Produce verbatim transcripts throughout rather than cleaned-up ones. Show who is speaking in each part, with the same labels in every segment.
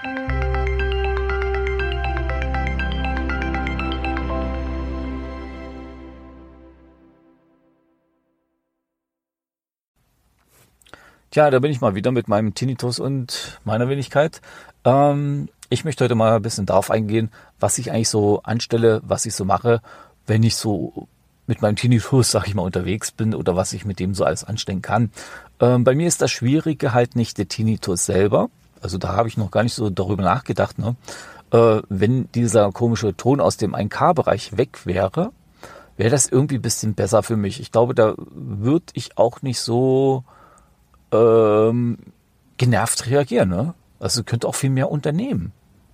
Speaker 1: Tja, da bin ich mal wieder mit meinem Tinnitus und meiner Wenigkeit. Ähm, ich möchte heute mal ein bisschen darauf eingehen, was ich eigentlich so anstelle, was ich so mache, wenn ich so mit meinem Tinnitus, sag ich mal, unterwegs bin oder was ich mit dem so alles anstellen kann. Ähm, bei mir ist das Schwierige halt nicht der Tinnitus selber. Also da habe ich noch gar nicht so darüber nachgedacht. Ne? Äh, wenn dieser komische Ton aus dem eins K-Bereich weg wäre, wäre das irgendwie ein bisschen besser für mich. Ich glaube, da würde ich auch nicht so ähm, genervt reagieren. Ne? Also könnte auch viel mehr unternehmen.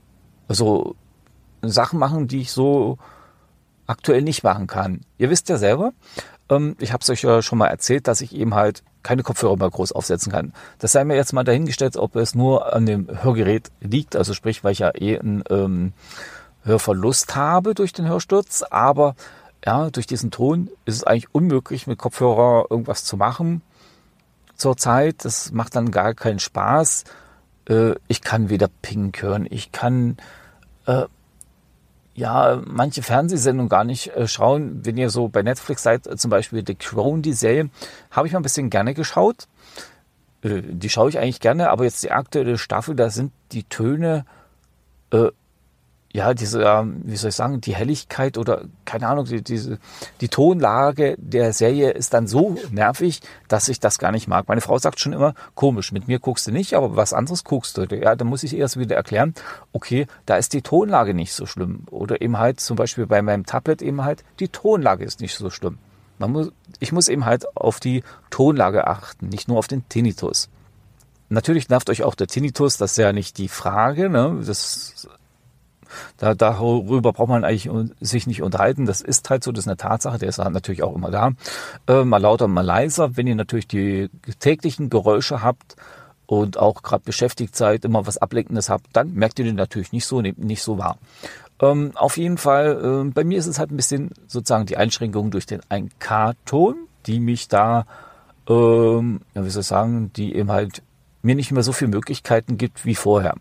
Speaker 1: Also Sachen machen, die ich so aktuell nicht machen kann. Ihr wisst ja selber, ähm, ich habe es euch ja schon mal erzählt, dass ich eben halt keine Kopfhörer mehr groß aufsetzen kann. Das sei mir jetzt mal dahingestellt, ob es nur an dem Hörgerät liegt, also sprich, weil ich ja eh einen ähm, Hörverlust habe durch den Hörsturz, aber ja, durch diesen Ton ist es eigentlich unmöglich, mit Kopfhörer irgendwas zu machen zurzeit. Das macht dann gar keinen Spaß. Äh, ich kann weder Pink hören, ich kann äh, ja, manche Fernsehsendungen gar nicht äh, schauen. Wenn ihr so bei Netflix seid, äh, zum Beispiel The Crown, die Serie, habe ich mal ein bisschen gerne geschaut. Äh, die schaue ich eigentlich gerne, aber jetzt die aktuelle Staffel, da sind die Töne, äh, ja, diese, äh, wie soll ich sagen, die Helligkeit oder, keine Ahnung, die, diese, die Tonlage der Serie ist dann so nervig, dass ich das gar nicht mag. Meine Frau sagt schon immer, komisch, mit mir guckst du nicht, aber was anderes guckst du. Ja, dann muss ich erst wieder erklären, okay, da ist die Tonlage nicht so schlimm. Oder eben halt zum Beispiel bei meinem Tablet eben halt, die Tonlage ist nicht so schlimm. Man muss, ich muss eben halt auf die Tonlage achten, nicht nur auf den Tinnitus. Natürlich nervt euch auch der Tinnitus, das ist ja nicht die Frage, ne, das Da, darüber braucht man eigentlich sich nicht unterhalten. Das ist halt so, das ist eine Tatsache, der ist natürlich auch immer da. Äh, mal lauter, mal leiser. Wenn ihr natürlich die täglichen Geräusche habt und auch gerade beschäftigt seid, immer was Ablenkendes habt, dann merkt ihr den natürlich nicht so, nicht so wahr. Ähm, auf jeden Fall, äh, bei mir ist es halt ein bisschen sozusagen die Einschränkung durch den eins K-Ton, die mich da, ähm, ja, wie soll ich sagen, die eben halt mir nicht mehr so viele Möglichkeiten gibt wie vorher.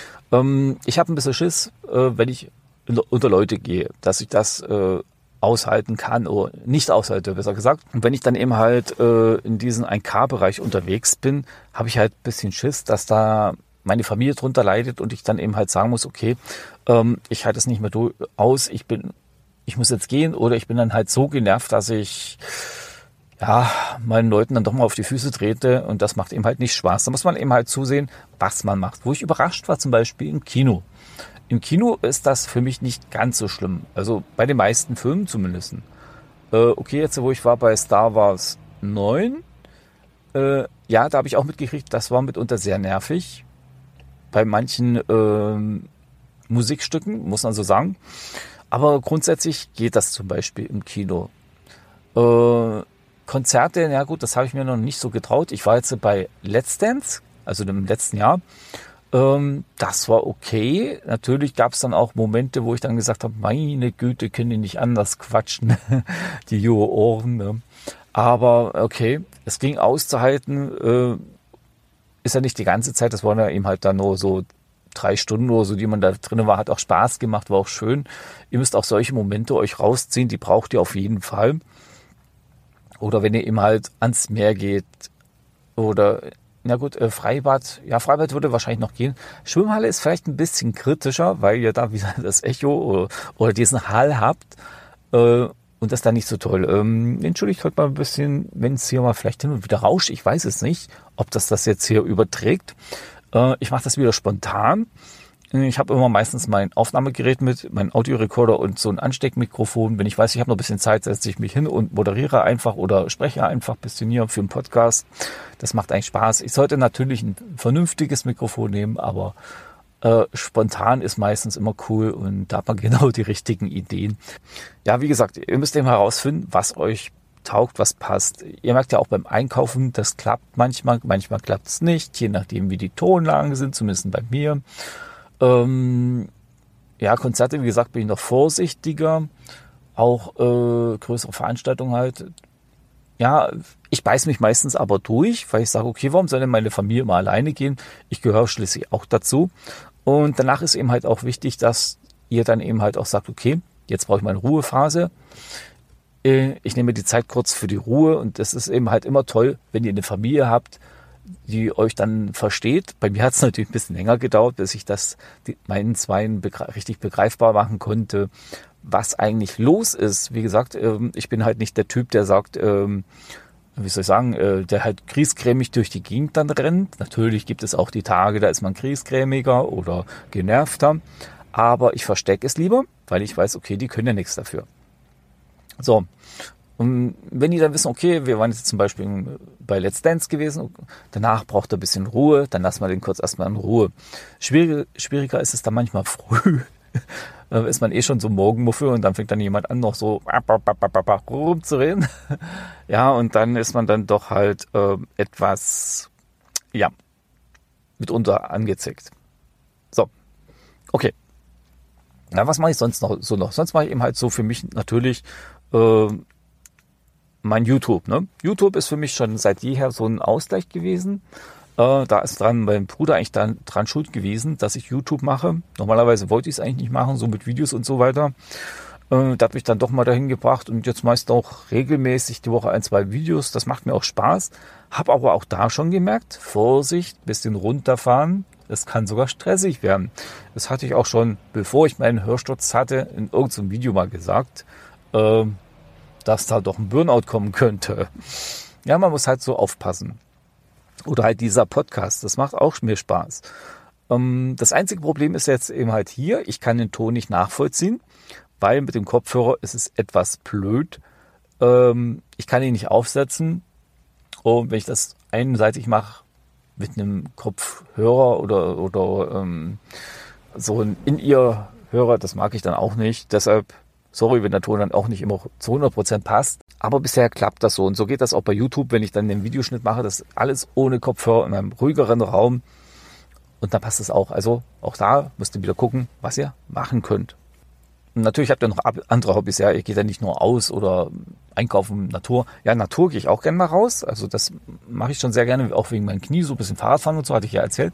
Speaker 1: Ich habe ein bisschen Schiss, wenn ich unter Leute gehe, dass ich das aushalten kann oder nicht aushalte, besser gesagt. Und wenn ich dann eben halt in diesem eins K-Bereich unterwegs bin, habe ich halt ein bisschen Schiss, dass da meine Familie drunter leidet und ich dann eben halt sagen muss, okay, ich halte es nicht mehr aus, ich bin, ich muss jetzt gehen, oder ich bin dann halt so genervt, dass ich ja, meinen Leuten dann doch mal auf die Füße trete, und das macht eben halt nicht Spaß. Da muss man eben halt zusehen, was man macht. Wo ich überrascht war, zum Beispiel im Kino. Im Kino ist das für mich nicht ganz so schlimm. Also bei den meisten Filmen zumindest. Äh, okay, jetzt wo ich war bei Star Wars neun, äh, ja, da habe ich auch mitgekriegt, das war mitunter sehr nervig. Bei manchen äh, Musikstücken, muss man so sagen. Aber grundsätzlich geht das zum Beispiel im Kino. Äh, Konzerte, ja gut, das habe ich mir noch nicht so getraut. Ich war jetzt bei Let's Dance, also im letzten Jahr. Ähm, das war okay. Natürlich gab es dann auch Momente, wo ich dann gesagt habe, meine Güte, können die nicht anders quatschen, die junge Ohren. Ne? Aber okay, es ging auszuhalten. Äh, ist ja nicht die ganze Zeit, das waren ja eben halt dann nur so drei Stunden oder so, die man da drin war, hat auch Spaß gemacht, war auch schön. Ihr müsst auch solche Momente euch rausziehen, die braucht ihr auf jeden Fall. Oder wenn ihr eben halt ans Meer geht oder, na gut, äh, Freibad, ja, Freibad würde wahrscheinlich noch gehen. Schwimmhalle ist vielleicht ein bisschen kritischer, weil ihr da wieder das Echo oder, oder diesen Hall habt äh, und das dann nicht so toll. Ähm, entschuldigt heute mal ein bisschen, wenn es hier mal vielleicht hin und wieder rauscht. Ich weiß es nicht, ob das das jetzt hier überträgt. Äh, ich mache das wieder spontan. Ich habe immer meistens mein Aufnahmegerät mit, mein Audiorekorder und so ein Ansteckmikrofon. Wenn ich weiß, ich habe noch ein bisschen Zeit, setze ich mich hin und moderiere einfach oder spreche einfach ein bisschen hier für einen Podcast. Das macht eigentlich Spaß. Ich sollte natürlich ein vernünftiges Mikrofon nehmen, aber äh, spontan ist meistens immer cool und da hat man genau die richtigen Ideen. Ja, wie gesagt, ihr müsst eben herausfinden, was euch taugt, was passt. Ihr merkt ja auch beim Einkaufen, das klappt manchmal, manchmal klappt es nicht, je nachdem wie die Tonlagen sind, zumindest bei mir. Ähm, ja, Konzerte, wie gesagt, bin ich noch vorsichtiger. Auch äh, größere Veranstaltungen halt. Ja, ich beiß mich meistens aber durch, weil ich sage, okay, warum soll denn meine Familie mal alleine gehen? Ich gehöre schließlich auch dazu. Und danach ist eben halt auch wichtig, dass ihr dann eben halt auch sagt, okay, jetzt brauche ich mal eine Ruhephase. Ich nehme die Zeit kurz für die Ruhe und das ist eben halt immer toll, wenn ihr eine Familie habt, die euch dann versteht. Bei mir hat es natürlich ein bisschen länger gedauert, bis ich das die, meinen Zweien begre- richtig begreifbar machen konnte, was eigentlich los ist. Wie gesagt, ähm, ich bin halt nicht der Typ, der sagt, ähm, wie soll ich sagen, äh, der halt griesgrämig durch die Gegend dann rennt. Natürlich gibt es auch die Tage, da ist man griesgrämiger oder genervter, aber ich verstecke es lieber, weil ich weiß, okay, die können ja nichts dafür. So, und wenn die dann wissen, okay, wir waren jetzt zum Beispiel bei Let's Dance gewesen, danach braucht er ein bisschen Ruhe, dann lassen wir den kurz erstmal in Ruhe. Schwierig, schwieriger ist es dann manchmal früh, da ist man eh schon so Morgenmuffel und dann fängt dann jemand an, noch so rumzureden. Ja, und dann ist man dann doch halt äh, etwas, ja, mitunter angezickt. So, okay. Na, was mache ich sonst noch so noch? Sonst mache ich eben halt so für mich natürlich äh, mein YouTube. Ne? YouTube ist für mich schon seit jeher so ein Ausgleich gewesen. Äh, da ist dran mein Bruder eigentlich dann dran schuld gewesen, dass ich YouTube mache. Normalerweise wollte ich es eigentlich nicht machen, so mit Videos und so weiter. Äh, da hat mich dann doch mal dahin gebracht und jetzt meist auch regelmäßig die Woche ein, zwei Videos. Das macht mir auch Spaß. Hab aber auch da schon gemerkt, Vorsicht, bisschen runterfahren. Es kann sogar stressig werden. Das hatte ich auch schon, bevor ich meinen Hörsturz hatte, in irgendeinem Video mal gesagt, äh, dass da doch ein Burnout kommen könnte. Ja, man muss halt so aufpassen. Oder halt dieser Podcast, das macht auch mir Spaß. Ähm, das einzige Problem ist jetzt eben halt hier, ich kann den Ton nicht nachvollziehen, weil mit dem Kopfhörer ist es etwas blöd. Ähm, ich kann ihn nicht aufsetzen und wenn ich das einseitig mache, mit einem Kopfhörer oder, oder ähm, so ein In-Ear-Hörer, das mag ich dann auch nicht. Deshalb, sorry, wenn der Ton dann auch nicht immer zu hundert Prozent passt. Aber bisher klappt das so. Und so geht das auch bei YouTube, wenn ich dann den Videoschnitt mache. Das ist alles ohne Kopfhörer in einem ruhigeren Raum. Und dann passt es auch. Also auch da müsst ihr wieder gucken, was ihr machen könnt. Und natürlich habt ihr noch andere Hobbys. Ja, ihr geht ja nicht nur aus oder einkaufen, Natur. Ja, Natur gehe ich auch gerne mal raus. Also das mache ich schon sehr gerne, auch wegen meinem Knie, so ein bisschen Fahrradfahren und so, hatte ich ja erzählt.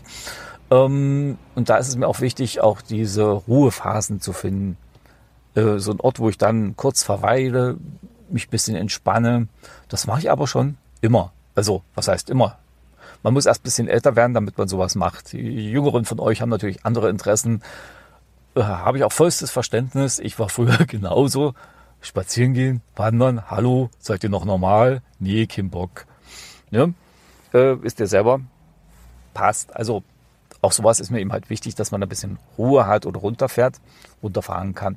Speaker 1: Ähm, und da ist es mir auch wichtig, auch diese Ruhephasen zu finden. Äh, so ein Ort, wo ich dann kurz verweile, mich ein bisschen entspanne. Das mache ich aber schon immer. Also, was heißt immer? Man muss erst ein bisschen älter werden, damit man sowas macht. Die Jüngeren von euch haben natürlich andere Interessen. Äh, habe ich auch vollstes Verständnis. Ich war früher genauso. Spazieren gehen, wandern, hallo, seid ihr noch normal? Nee, kein Bock. Ja, äh, wisst ihr selber, passt. Also auch sowas ist mir eben halt wichtig, dass man ein bisschen Ruhe hat oder runterfährt, runterfahren kann.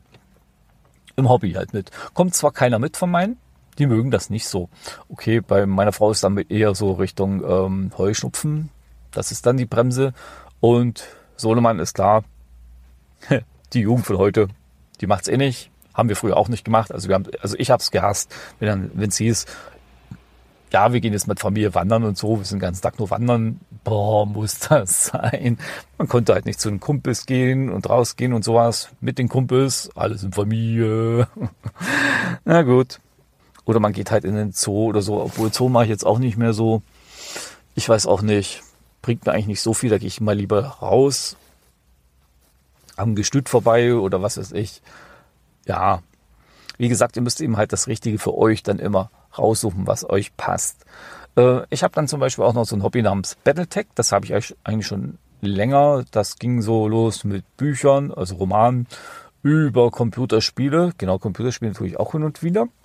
Speaker 1: Im Hobby halt mit. Kommt zwar keiner mit von meinen, die mögen das nicht so. Okay, bei meiner Frau ist dann eher so Richtung ähm, Heuschnupfen. Das ist dann die Bremse. Und Sohnemann ist klar, die Jugend von heute, die macht's eh nicht. Haben wir früher auch nicht gemacht. Also wir haben, also ich habe es gehasst, wenn dann, wenn es hieß, ja, wir gehen jetzt mit Familie wandern und so, wir sind den ganzen Tag nur wandern. Boah, muss das sein? Man konnte halt nicht zu den Kumpels gehen und rausgehen und sowas mit den Kumpels, alles in Familie. Na gut. Oder man geht halt in den Zoo oder so, obwohl Zoo mache ich jetzt auch nicht mehr so. Ich weiß auch nicht, bringt mir eigentlich nicht so viel, da gehe ich mal lieber raus, am Gestüt vorbei oder was weiß ich. Ja, wie gesagt, ihr müsst eben halt das Richtige für euch dann immer raussuchen, was euch passt. Äh, ich habe dann zum Beispiel auch noch so ein Hobby namens Battletech. Das habe ich eigentlich schon länger. Das ging so los mit Büchern, also Romanen, über Computerspiele. Genau, Computerspiele tue ich auch hin und wieder.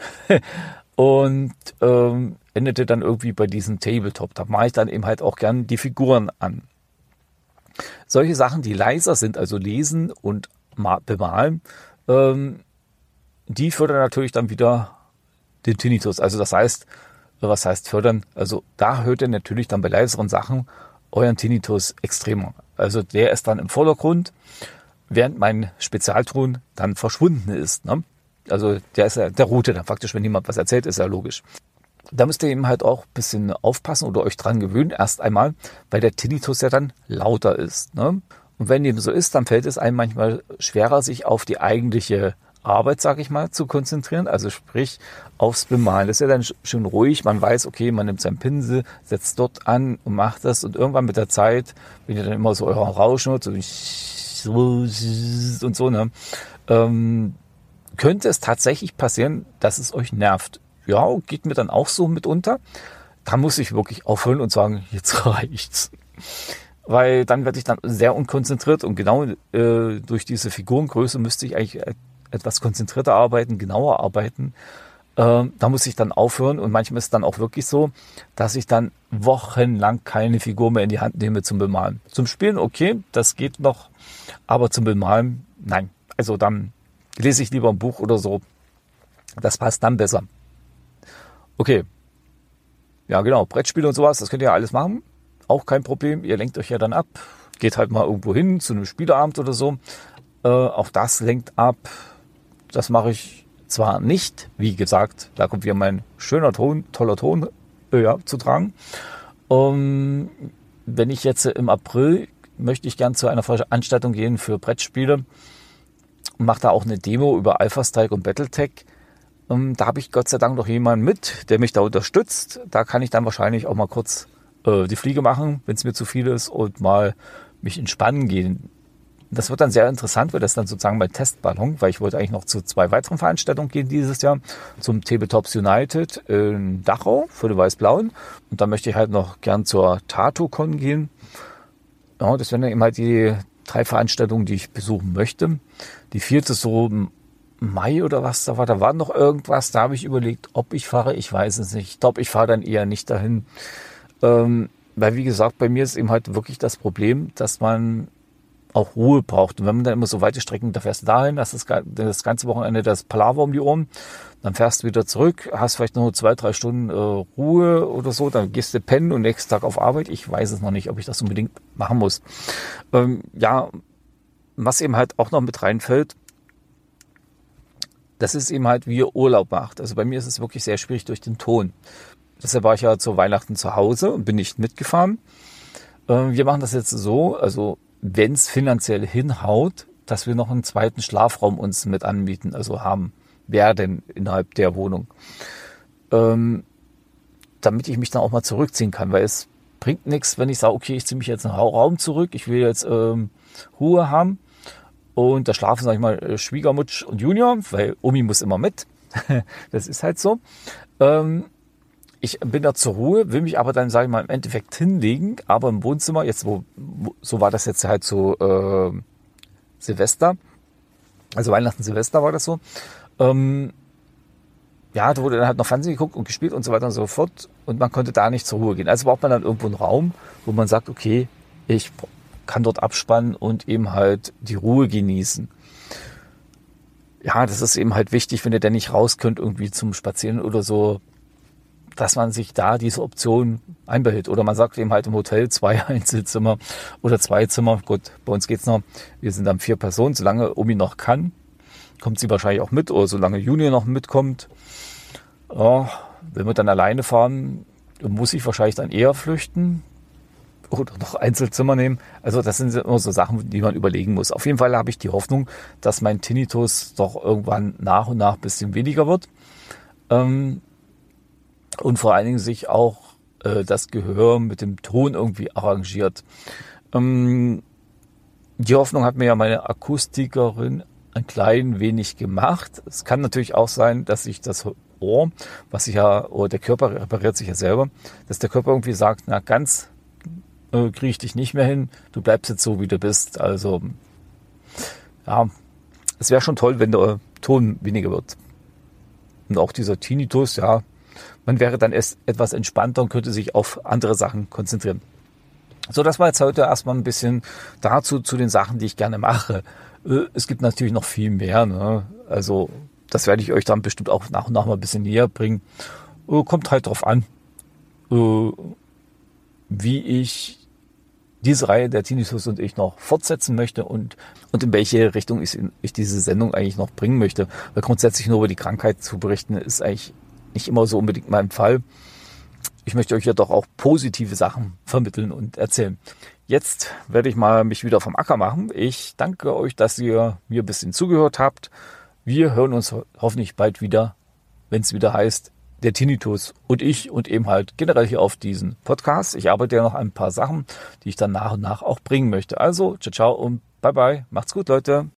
Speaker 1: Und ähm, endete dann irgendwie bei diesem Tabletop. Da mache ich dann eben halt auch gern die Figuren an. Solche Sachen, die leiser sind, also lesen und bemalen, ähm, die fördern natürlich dann wieder den Tinnitus. Also das heißt, was heißt fördern? Also da hört ihr natürlich dann bei leiseren Sachen euren Tinnitus extremer. Also der ist dann im Vordergrund, während mein Spezialton dann verschwunden ist. Ne? Also der ist ja der Route dann faktisch, wenn jemand was erzählt, ist ja logisch. Da müsst ihr eben halt auch ein bisschen aufpassen oder euch dran gewöhnen, erst einmal, weil der Tinnitus ja dann lauter ist. Ne? Und wenn dem so ist, dann fällt es einem manchmal schwerer, sich auf die eigentliche Arbeit, sage ich mal, zu konzentrieren. Also sprich aufs Bemalen. Das ist ja dann schön ruhig. Man weiß, okay, man nimmt seinen Pinsel, setzt dort an und macht das. Und irgendwann mit der Zeit, wenn ihr dann immer so euren Rauschen hört, so und so, ne, ähm, könnte es tatsächlich passieren, dass es euch nervt. Ja, geht mir dann auch so mitunter. Da muss ich wirklich aufhören und sagen, jetzt reicht's. Weil dann werde ich dann sehr unkonzentriert und genau äh, durch diese Figurengröße müsste ich eigentlich etwas konzentrierter arbeiten, genauer arbeiten. Äh, da muss ich dann aufhören und manchmal ist es dann auch wirklich so, dass ich dann wochenlang keine Figur mehr in die Hand nehme zum Bemalen. Zum Spielen, okay, das geht noch, aber zum Bemalen, nein. Also dann lese ich lieber ein Buch oder so. Das passt dann besser. Okay. Ja, genau. Brettspiele und sowas, das könnt ihr ja alles machen. Auch kein Problem. Ihr lenkt euch ja dann ab. Geht halt mal irgendwo hin zu einem Spieleabend oder so. Äh, auch das lenkt ab. Das mache ich zwar nicht. Wie gesagt, da kommt wieder mein schöner Ton, toller Ton äh, ja, zu tragen. Ähm, wenn ich jetzt im April möchte ich gern zu einer Veranstaltung gehen für Brettspiele. Mache da auch eine Demo über Alpha-Strike und Battletech. Da habe ich Gott sei Dank noch jemanden mit, der mich da unterstützt. Da kann ich dann wahrscheinlich auch mal kurz äh, die Fliege machen, wenn es mir zu viel ist und mal mich entspannen gehen. Das wird dann sehr interessant, weil das dann sozusagen mein Testballon, weil ich wollte eigentlich noch zu zwei weiteren Veranstaltungen gehen dieses Jahr. Zum Tabletops United in Dachau für die Weiß-Blauen. Und dann möchte ich halt noch gern zur TatoCon gehen. Ja, das wären dann eben halt die drei Veranstaltungen, die ich besuchen möchte. Die vierte so Mai oder was da war, da war noch irgendwas, da habe ich überlegt, ob ich fahre, ich weiß es nicht. Ich glaube, ich fahre dann eher nicht dahin. Ähm, weil wie gesagt, bei mir ist eben halt wirklich das Problem, dass man auch Ruhe braucht. Und wenn man dann immer so weite Strecken, da fährst du dahin, hast das, das ganze Wochenende das Palaver um die Ohren, dann fährst du wieder zurück, hast vielleicht noch zwei, drei Stunden äh, Ruhe oder so, dann gehst du pennen und nächsten Tag auf Arbeit. Ich weiß es noch nicht, ob ich das unbedingt machen muss. Ähm, ja, was eben halt auch noch mit reinfällt, das ist eben halt, wie ihr Urlaub macht. Also bei mir ist es wirklich sehr schwierig durch den Ton. Deshalb war ich ja zu Weihnachten zu Hause und bin nicht mitgefahren. Äh, wir machen das jetzt so, also wenn es finanziell hinhaut, dass wir noch einen zweiten Schlafraum uns mit anmieten, also haben werden innerhalb der Wohnung. Ähm, damit ich mich dann auch mal zurückziehen kann, weil es bringt nichts, wenn ich sage, okay, ich ziehe mich jetzt in den Raum zurück, ich will jetzt ähm, Ruhe haben. Und da schlafen, sag ich mal, Schwiegermutsch und Junior, weil Omi muss immer mit. Das ist halt so. Ähm, ich bin da zur Ruhe, will mich aber dann, sage ich mal, im Endeffekt hinlegen. Aber im Wohnzimmer, jetzt wo, wo so war das jetzt halt so äh, Silvester. Also Weihnachten, Silvester war das so. Ähm, ja, da wurde dann halt noch Fernsehen geguckt und gespielt und so weiter und so fort. Und man konnte da nicht zur Ruhe gehen. Also braucht man dann irgendwo einen Raum, wo man sagt, okay, ich kann dort abspannen und eben halt die Ruhe genießen. Ja, das ist eben halt wichtig, wenn ihr denn nicht raus könnt irgendwie zum Spazieren oder so, dass man sich da diese Option einbehält. Oder man sagt eben halt im Hotel zwei Einzelzimmer oder zwei Zimmer. Gut, bei uns geht's noch. Wir sind dann vier Personen. Solange Omi noch kann, kommt sie wahrscheinlich auch mit. Oder solange Junior noch mitkommt. Ja, wenn wir dann alleine fahren, muss ich wahrscheinlich dann eher flüchten. Oder noch Einzelzimmer nehmen. Also das sind immer so Sachen, die man überlegen muss. Auf jeden Fall habe ich die Hoffnung, dass mein Tinnitus doch irgendwann nach und nach ein bisschen weniger wird. Ähm, und vor allen Dingen sich auch äh, das Gehör mit dem Ton irgendwie arrangiert. Ähm, die Hoffnung hat mir ja meine Akustikerin ein klein wenig gemacht. Es kann natürlich auch sein, dass sich das Ohr, was sich ja, oder der Körper repariert sich ja selber, dass der Körper irgendwie sagt, na ganz äh, kriege ich dich nicht mehr hin, du bleibst jetzt so, wie du bist. Also ja, es wäre schon toll, wenn der Ton weniger wird. Und auch dieser Tinnitus, ja, man wäre dann erst etwas entspannter und könnte sich auf andere Sachen konzentrieren. So, das war jetzt heute erstmal ein bisschen dazu, zu den Sachen, die ich gerne mache. Es gibt natürlich noch viel mehr, ne? Also das werde ich euch dann bestimmt auch nach und nach mal ein bisschen näher bringen. Kommt halt drauf an, wie ich diese Reihe der Tinnitus und ich noch fortsetzen möchte und, und in welche Richtung ich, ich diese Sendung eigentlich noch bringen möchte. Weil grundsätzlich nur über die Krankheit zu berichten, ist eigentlich nicht immer so unbedingt mein Fall. Ich möchte euch ja doch auch positive Sachen vermitteln und erzählen. Jetzt werde ich mal mich wieder vom Acker machen. Ich danke euch, dass ihr mir ein bisschen zugehört habt. Wir hören uns ho- hoffentlich bald wieder, wenn es wieder heißt, der Tinnitus und ich und eben halt generell hier auf diesen Podcast. Ich arbeite ja noch an ein paar Sachen, die ich dann nach und nach auch bringen möchte. Also, ciao, ciao und bye bye. Macht's gut, Leute.